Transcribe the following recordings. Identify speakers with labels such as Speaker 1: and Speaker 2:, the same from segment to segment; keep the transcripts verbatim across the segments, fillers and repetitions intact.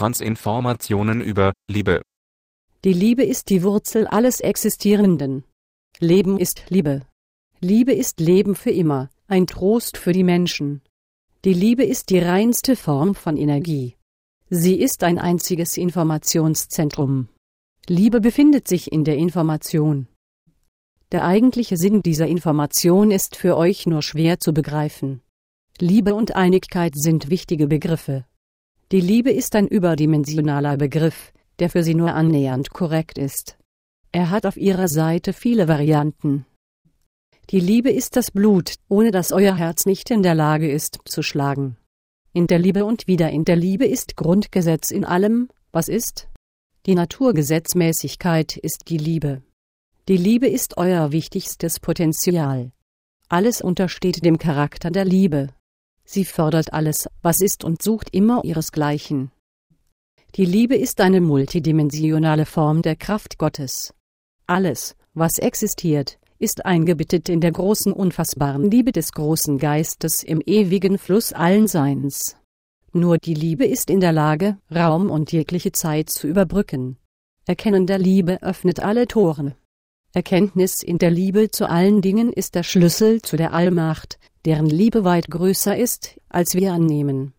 Speaker 1: Transformationen über Liebe.
Speaker 2: Die Liebe ist die Wurzel alles Existierenden. Leben ist Liebe. Liebe ist Leben für immer, ein Trost für die Menschen. Die Liebe ist die reinste Form von Energie. Sie ist ein einziges Informationszentrum. Liebe befindet sich in der Information. Der eigentliche Sinn dieser Information ist für euch nur schwer zu begreifen. Liebe und Einigkeit sind wichtige Begriffe. Die Liebe ist ein überdimensionaler Begriff, der für sie nur annähernd korrekt ist. Er hat auf ihrer Seite viele Varianten. Die Liebe ist das Blut, ohne das euer Herz nicht in der Lage ist, zu schlagen. In der Liebe und wieder in der Liebe ist Grundgesetz in allem, was ist. Die Naturgesetzmäßigkeit ist die Liebe. Die Liebe ist euer wichtigstes Potenzial. Alles untersteht dem Charakter der Liebe. Sie fördert alles, was ist und sucht immer ihresgleichen. Die Liebe ist eine multidimensionale Form der Kraft Gottes. Alles, was existiert, ist eingebettet in der großen unfassbaren Liebe des großen Geistes im ewigen Fluss allen Seins. Nur die Liebe ist in der Lage, Raum und jegliche Zeit zu überbrücken. Erkennen der Liebe öffnet alle Tore. Erkenntnis in der Liebe zu allen Dingen ist der Schlüssel zu der Allmacht, deren Liebe weit größer ist, als wir annehmen.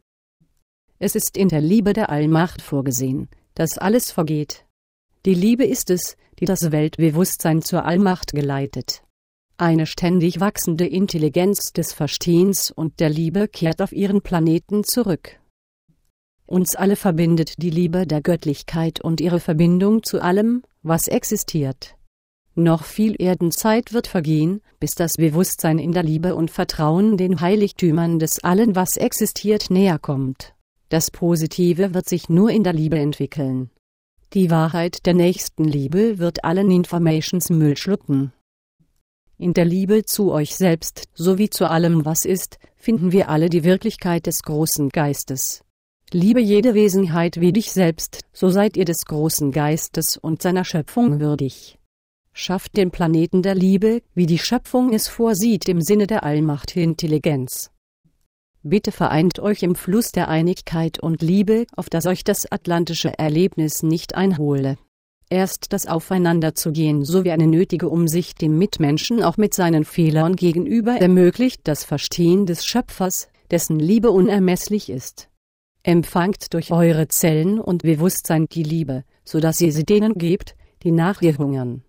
Speaker 2: Es ist in der Liebe der Allmacht vorgesehen, dass alles vergeht. Die Liebe ist es, die das Weltbewusstsein zur Allmacht geleitet. Eine ständig wachsende Intelligenz des Verstehens und der Liebe kehrt auf ihren Planeten zurück. Uns alle verbindet die Liebe der Göttlichkeit und ihre Verbindung zu allem, was existiert. Noch viel Erdenzeit wird vergehen, bis das Bewusstsein in der Liebe und Vertrauen den Heiligtümern des Allen, was existiert, näher kommt. Das Positive wird sich nur in der Liebe entwickeln. Die Wahrheit der Nächstenliebe wird allen Informationsmüll schlucken. In der Liebe zu euch selbst, sowie zu allem, was ist, finden wir alle die Wirklichkeit des großen Geistes. Liebe jede Wesenheit wie dich selbst, so seid ihr des großen Geistes und seiner Schöpfung würdig. Schafft den Planeten der Liebe, wie die Schöpfung es vorsieht im Sinne der Allmachtintelligenz. Bitte vereint euch im Fluss der Einigkeit und Liebe, auf dass euch das atlantische Erlebnis nicht einhole. Erst das Aufeinanderzugehen sowie eine nötige Umsicht dem Mitmenschen auch mit seinen Fehlern gegenüber ermöglicht das Verstehen des Schöpfers, dessen Liebe unermesslich ist. Empfangt durch eure Zellen und Bewusstsein die Liebe, so dass ihr sie denen gebt, die nach ihr hungern.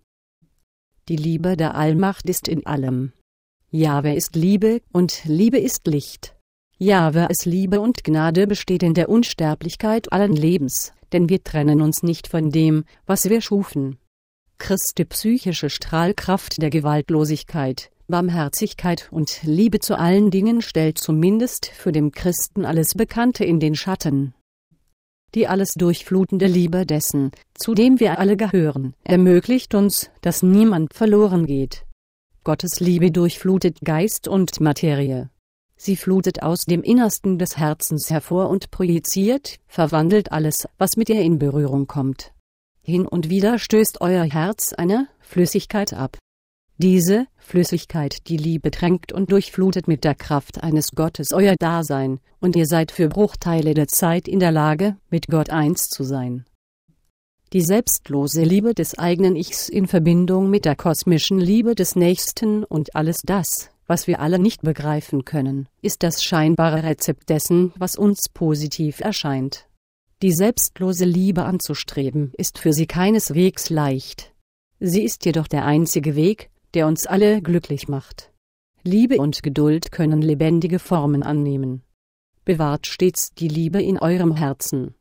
Speaker 2: Die Liebe der Allmacht ist in allem. Jahwe ist Liebe und Liebe ist Licht. Jahwe ist Liebe und Gnade besteht in der Unsterblichkeit allen Lebens, denn wir trennen uns nicht von dem, was wir schufen. Christi psychische Strahlkraft der Gewaltlosigkeit, Barmherzigkeit und Liebe zu allen Dingen stellt zumindest für den Christen alles Bekannte in den Schatten. Die alles durchflutende Liebe dessen, zu dem wir alle gehören, ermöglicht uns, dass niemand verloren geht. Gottes Liebe durchflutet Geist und Materie. Sie flutet aus dem Innersten des Herzens hervor und projiziert, verwandelt alles, was mit ihr in Berührung kommt. Hin und wieder stößt euer Herz eine Flüssigkeit ab. Diese Flüssigkeit, die Liebe tränkt und durchflutet mit der Kraft eines Gottes euer Dasein, und ihr seid für Bruchteile der Zeit in der Lage, mit Gott eins zu sein. Die selbstlose Liebe des eigenen Ichs in Verbindung mit der kosmischen Liebe des Nächsten und alles das, was wir alle nicht begreifen können, ist das scheinbare Rezept dessen, was uns positiv erscheint. Die selbstlose Liebe anzustreben, ist für sie keineswegs leicht. Sie ist jedoch der einzige Weg, der uns alle glücklich macht. Liebe und Geduld können lebendige Formen annehmen. Bewahrt stets die Liebe in eurem Herzen.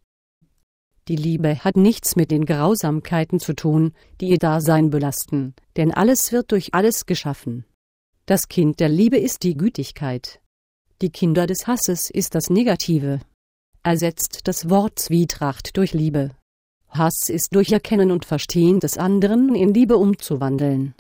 Speaker 2: Die Liebe hat nichts mit den Grausamkeiten zu tun, die ihr Dasein belasten, denn alles wird durch alles geschaffen. Das Kind der Liebe ist die Gütigkeit. Die Kinder des Hasses ist das Negative. Ersetzt das Wort Zwietracht durch Liebe. Hass ist durch Erkennen und Verstehen des anderen in Liebe umzuwandeln.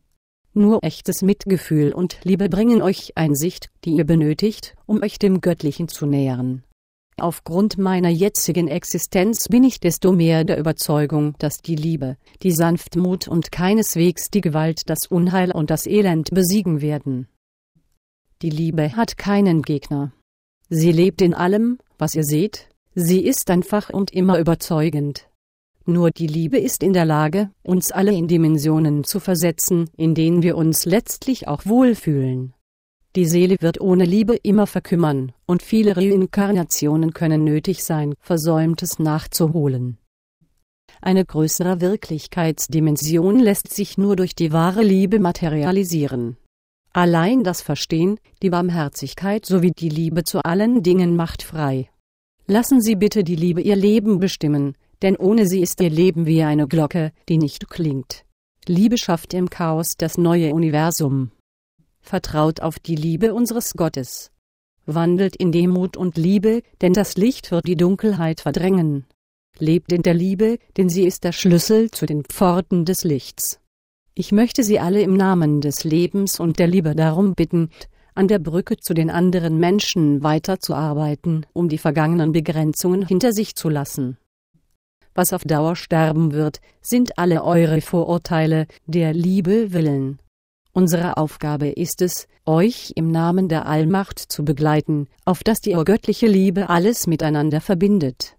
Speaker 2: Nur echtes Mitgefühl und Liebe bringen euch Einsicht, die ihr benötigt, um euch dem Göttlichen zu nähern. Aufgrund meiner jetzigen Existenz bin ich desto mehr der Überzeugung, dass die Liebe, die Sanftmut und keineswegs die Gewalt das Unheil und das Elend besiegen werden. Die Liebe hat keinen Gegner. Sie lebt in allem, was ihr seht, Sie ist einfach und immer überzeugend. Nur die Liebe ist in der Lage, uns alle in Dimensionen zu versetzen, in denen wir uns letztlich auch wohlfühlen. Die Seele wird ohne Liebe immer verkümmern, und viele Reinkarnationen können nötig sein, Versäumtes nachzuholen. Eine größere Wirklichkeitsdimension lässt sich nur durch die wahre Liebe materialisieren. Allein das Verstehen, die Barmherzigkeit sowie die Liebe zu allen Dingen macht frei. Lassen Sie bitte die Liebe Ihr Leben bestimmen, denn ohne sie ist Ihr Leben wie eine Glocke, die nicht klingt. Liebe schafft im Chaos das neue Universum. Vertraut auf die Liebe unseres Gottes. Wandelt in Demut und Liebe, denn das Licht wird die Dunkelheit verdrängen. Lebt in der Liebe, denn sie ist der Schlüssel zu den Pforten des Lichts. Ich möchte Sie alle im Namen des Lebens und der Liebe darum bitten, an der Brücke zu den anderen Menschen weiterzuarbeiten, um die vergangenen Begrenzungen hinter sich zu lassen. Was auf Dauer sterben wird, sind alle eure Vorurteile, der Liebe willen. Unsere Aufgabe ist es, euch im Namen der Allmacht zu begleiten, auf dass die göttliche Liebe alles miteinander verbindet.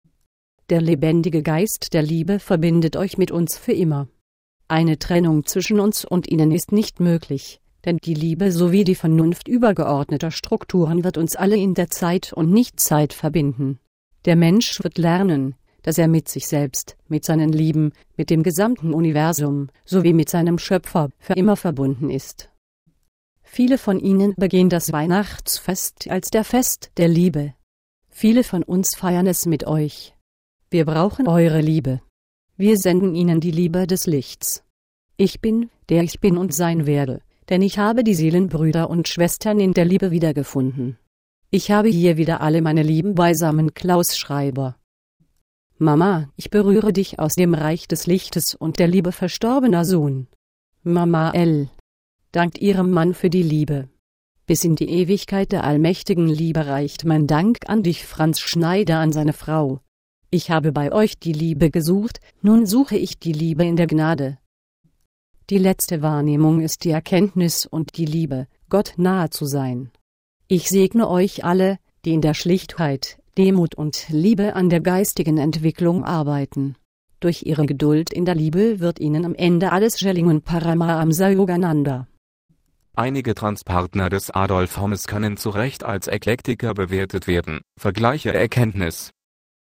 Speaker 2: Der lebendige Geist der Liebe verbindet euch mit uns für immer. Eine Trennung zwischen uns und ihnen ist nicht möglich, denn die Liebe sowie die Vernunft übergeordneter Strukturen wird uns alle in der Zeit und Nichtzeit verbinden. Der Mensch wird lernen, dass er mit sich selbst, mit seinen Lieben, mit dem gesamten Universum sowie mit seinem Schöpfer für immer verbunden ist. Viele von ihnen begehen das Weihnachtsfest als der Fest der Liebe. Viele von uns feiern es mit euch. Wir brauchen eure Liebe. Wir senden ihnen die Liebe des Lichts. Ich bin, der ich bin und sein werde, denn ich habe die Seelenbrüder und Schwestern in der Liebe wiedergefunden. Ich habe hier wieder alle meine lieben beisammen Klaus Schreiber. Mama, ich berühre dich aus dem Reich des Lichtes und der Liebe verstorbener Sohn. Mama L. dankt ihrem Mann für die Liebe. Bis in die Ewigkeit der allmächtigen Liebe reicht mein Dank an dich, Franz Schneider, an seine Frau. Ich habe bei euch die Liebe gesucht, nun suche ich die Liebe in der Gnade. Die letzte Wahrnehmung ist die Erkenntnis und die Liebe, Gott nahe zu sein. Ich segne euch alle, die in der Schlichtheit, Demut und Liebe an der geistigen Entwicklung arbeiten. Durch ihre Geduld in der Liebe wird ihnen am Ende alles gelingen. Paramahamsa Yogananda.
Speaker 1: Einige Transpartner des Adolf Holmes können zu Recht als Eklektiker bewertet werden. Vergleiche Erkenntnis.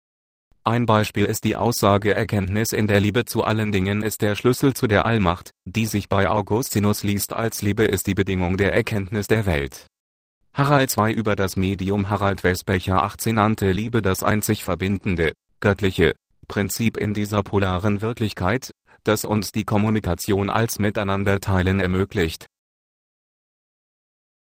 Speaker 1: Ein Beispiel ist die Aussage: Erkenntnis in der Liebe zu allen Dingen ist der Schlüssel zu der Allmacht, die sich bei Augustinus liest als Liebe ist die Bedingung der Erkenntnis der Welt. Harald der Zweite über das Medium Harald Westbecher achtzehn nannte Liebe das einzig verbindende, göttliche Prinzip in dieser polaren Wirklichkeit, das uns die Kommunikation als Miteinanderteilen ermöglicht.